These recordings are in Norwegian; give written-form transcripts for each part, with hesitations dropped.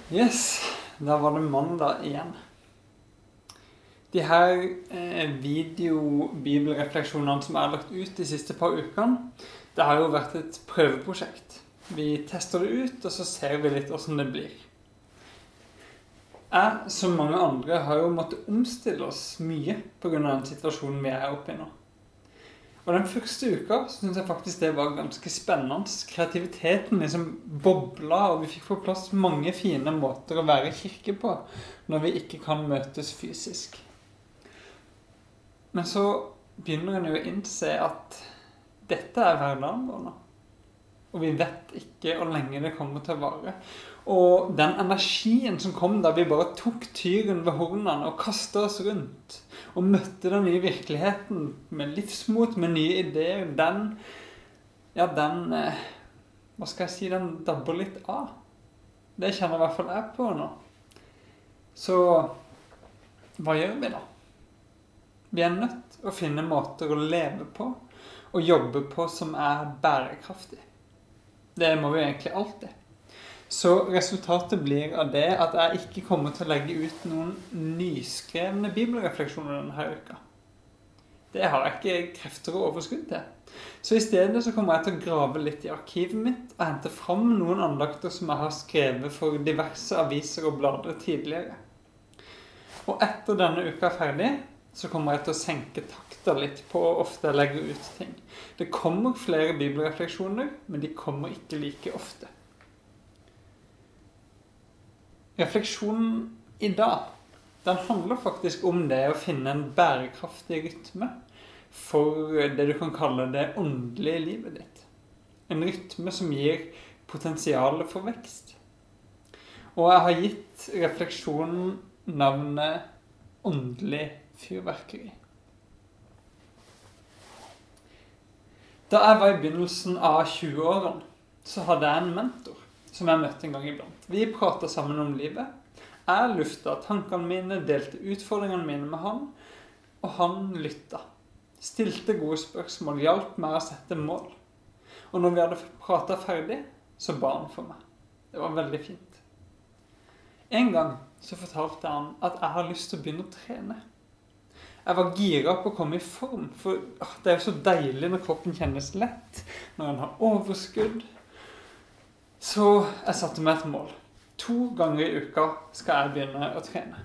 Yes, da var det mandag igjen. De her video-bibelrefleksjonene som er lagt ut de siste par ukene, det har jo vært et prøveprosjekt. Vi tester det ut, og så ser vi litt hvordan det blir. Jeg, som mange andre, har jo måttet omstille oss mye på grunn av den situasjonen vi er oppe i nå. Og den første uka så synes jeg faktisk det var ganske spennende. Kreativiteten liksom bobla, og vi fikk på plass mange fine måter å være i kirke på når vi ikke kan møtes fysisk. Men så begynner en jo å innse at dette er hverdagen vår nå. Og vi vet ikke hvor lenge det kommer til å vare. Og den energien som kom da vi bare tok tyren ved hornene og kastet oss rundt og møtte den nye virkeligheten med livsmot, med nye ideer, den dabber litt av. Det kjenner i hvert fall jeg på nå. Så hva gjør vi da? Vi er nødt til å finne måter å leve på og jobbe på som er bærekraftig. Det må vi egentlig alltid. Så resultatet blir av det at jeg ikke kommer til å legge ut noen nyskrevne bibelrefleksjoner denne uka. Det har jeg ikke krefter og overskudd til. Så i stedet så kommer jeg til å grave litt i arkivet mitt og hente fram noen andakter som jeg har skrevet for diverse aviser og blader tidligere. Og etter denne uka er ferdig, så kommer jeg til å senke takta litt på hvor ofte jeg legger ut ting. Det kommer flere bibelrefleksjoner, men de kommer ikke like ofte. Refleksjonen i dag, den handler faktisk om det å finne en bærekraftig rytme for det du kan kalle det åndelige livet ditt. En rytme som gir potensial for vekst. Og jeg har gitt refleksjonen navnet åndelig fyrverkeri. Da jeg var i begynnelsen av 20-årene, så hadde jeg en mentor som jeg møtte en gang iblant. Vi pratet sammen om livet. Jeg luftet tankene mine, delte utfordringene mine med han, og han lyttet. Stilte gode spørsmål, hjalp meg å sette mål. Og når vi hadde pratet ferdig, så ba han for meg. Det var veldig fint. En gang så fortalte han at jeg har lyst til å begynne å trene. Jeg var gira på å komme i form, for det er jo så deilig når kroppen kjennes lett, når den har overskudd. Så jeg satte meg et mål. 2 ganger i uka skal jeg begynne å trene.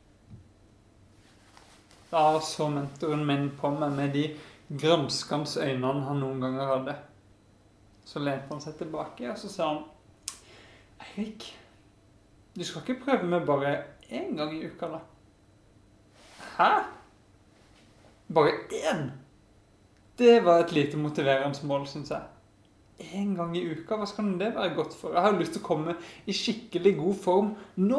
Da så mentoren min på meg med de granskende øynene han noen ganger hadde. Så lente han seg tilbake, og så sa han, Eirik, du skal ikke prøve med bare 1 gang i uka da? Hæ? Bare 1? Det var et lite motiverende mål, synes jeg. 1 gang i uka, hva skal det være godt for? Jeg har lyst til å komme i skikkelig god form nå.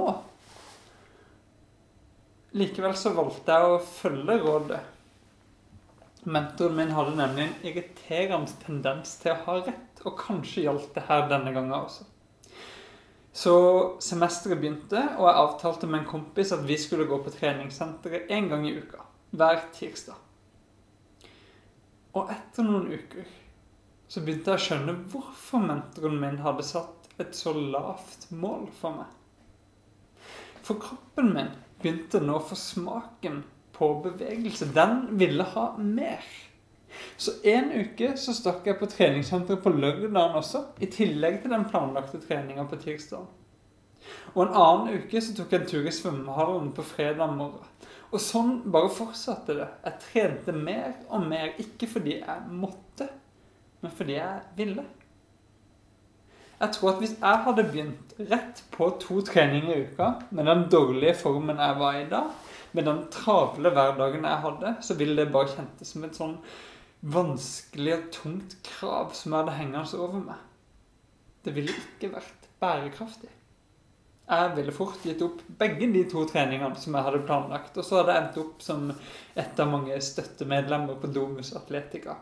Likevel så valgte jeg å følge rådet. Mentoren min hadde nemlig en irriterende tendens til å ha rett, og kanskje gjaldt det her denne gangen også. Så semesteret begynte, og jeg avtalte med en kompis at vi skulle gå på treningssenteret 1 gang i uka, hver tirsdag. Og etter noen uker så begynte jeg å skjønne hvorfor mentoren min hadde satt et så lavt mål for meg. For kroppen min begynte nå å få smaken på bevegelse. Den ville ha mer. Så 1 uke så stakk jeg på treningssenteret på lørdagen også, i tillegg til den planlagte treningen på tirsdagen. Og en annen uke så tok jeg en tur i svømmehallen på fredag morgen. Og sånn bare fortsatte det. Jeg trente mer og mer, ikke fordi jeg måtte, men fordi jeg ville. Jeg tror at hvis jeg hadde begynt rett på 2 treninger i uka, med den dårlige formen jeg var i dag, med den travle hverdagen jeg hadde, så ville det bare kjentes som et sånn vanskelig og tungt krav som jeg hadde hengende over meg. Det ville ikke vært bærekraftig. Jeg ville fort gitt opp begge de 2 treningene som jeg hadde planlagt, og så hadde jeg endt opp som et av mange støttemedlemmer på Domus Atletica.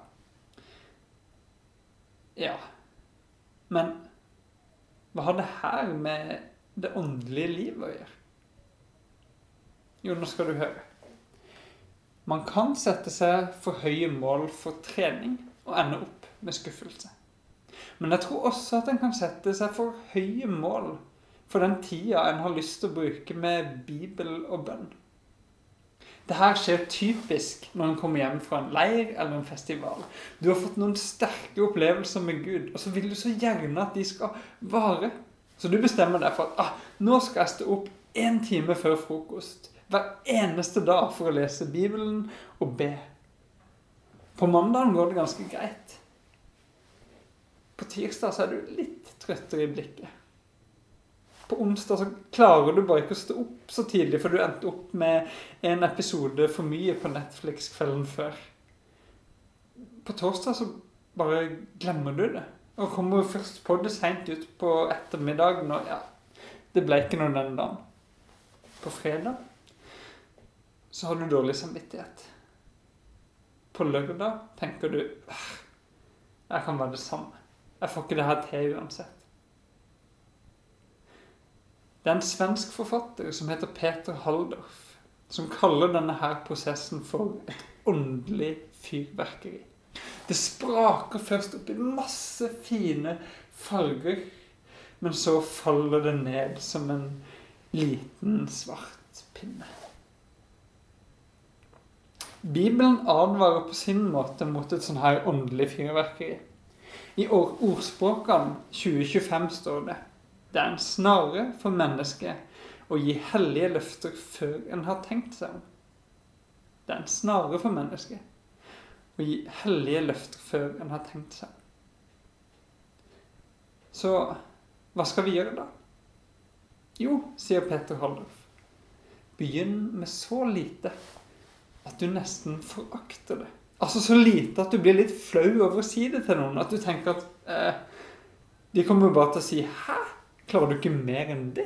Ja, men hva har det her med det åndelige livet å gjøre? Jo, nå skal du høre. Man kan sette seg for høye mål for trening og ende opp med skuffelse. Men jeg tror også at en kan sette seg for høye mål for den tida en har lyst til å bruke med Bibel og bønn. Det her skjer typisk når en kommer hjem fra en leir eller en festival. Du har fått noen sterke opplevelser med Gud, og så vil du så gjerne at de skal vare. Så du bestemmer deg for at nå skal jeg stå opp 1 time før frokost, hver eneste dag for å lese Bibelen og be. På mandagen går det ganske greit. På tirsdag så er du litt trøttere i blikket. På onsdag så klarer du bare ikke å stå opp så tidlig, for du endte opp med en episode for mye på Netflix kvelden før. På torsdag så bare glemmer du det, og kommer først på det sent ut på ettermiddagen, og det ble ikke noe den dagen. På fredag så har du dårlig samvittighet. På lørdag tenker du, jeg kan være det samme. Jeg får ikke det her til uansett. Det er en svensk forfatter som heter Peter Halldorf, som kaller denne her prosessen for et åndelig fyrverkeri. Det spraker først opp i masse fine farger, men så faller det ned som en liten svart pinne. Bibelen advarer på sin måte mot et sånn her åndelig fyrverkeri. I ordspråkene 2025 står det: det er en snare for mennesket å gi hellige løfter før en har tenkt seg om. Det er en snare for mennesket å gi hellige løfter før en har tenkt seg om. Så hva skal vi gjøre da? Jo, sier Peter Halldorf, begynn med så lite at du nesten forakter det. Altså så lite at du blir litt flau over å si det til noen, at du tenker at de kommer bare til å si, hæ? Klarer du ikke mer enn det?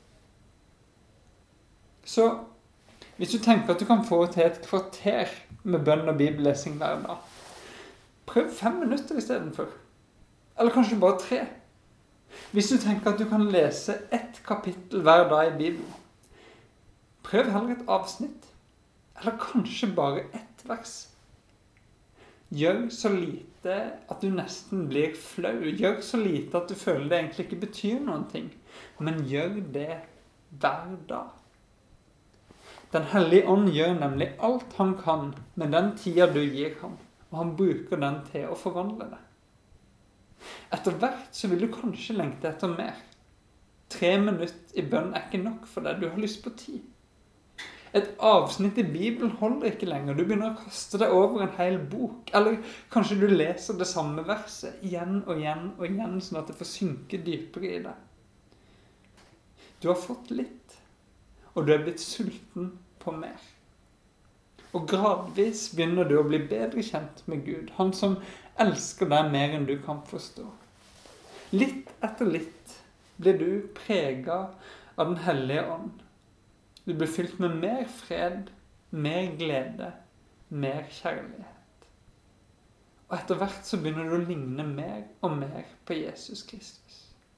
Så hvis du tenker at du kan få til et kvarter med bønn og bibellesing hver dag, prøv 5 minutter i stedet for. Eller kanskje bare 3. Hvis du tenker at du kan lese 1 kapittel hver dag i Bibelen, prøv heller et avsnitt. Eller kanskje bare 1 vers. Gjør så lite at du nesten blir flau. Gjør så lite at du føler det egentlig ikke betyr noen ting. Men gjør det hver dag. Den hellige ånd gjør nemlig alt han kan med den tida du gir ham. Og han bruker den til å forvandle det. Etter hvert så vil du kanskje lengte etter mer. 3 minutter i bønn er ikke nok for deg. Du har lyst på 10. Et avsnitt i Bibelen holder ikke lenger. Du begynner å kaste deg over en hel bok. Eller kanskje du leser det samme verset igjen og igjen og igjen, sånn at det får synke dypere i deg. Du har fått litt, og du er blitt sulten på mer. Og gradvis begynner du å bli bedre kjent med Gud, han som elsker deg mer enn du kan forstå. Litt etter litt blir du preget av den hellige ånd. Du blir fylt med mer fred, mer glede, mer kjærlighet. Og etter hvert så begynner du å ligne mer og mer på Jesus Kristus.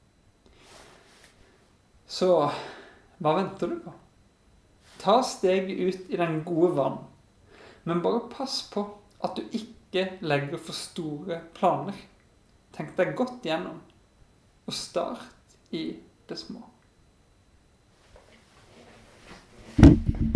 Så hva venter du på? Ta steget ut i den gode vann, men bare pass på at du ikke legger for store planer. Tenk deg godt gjennom, og start i det små.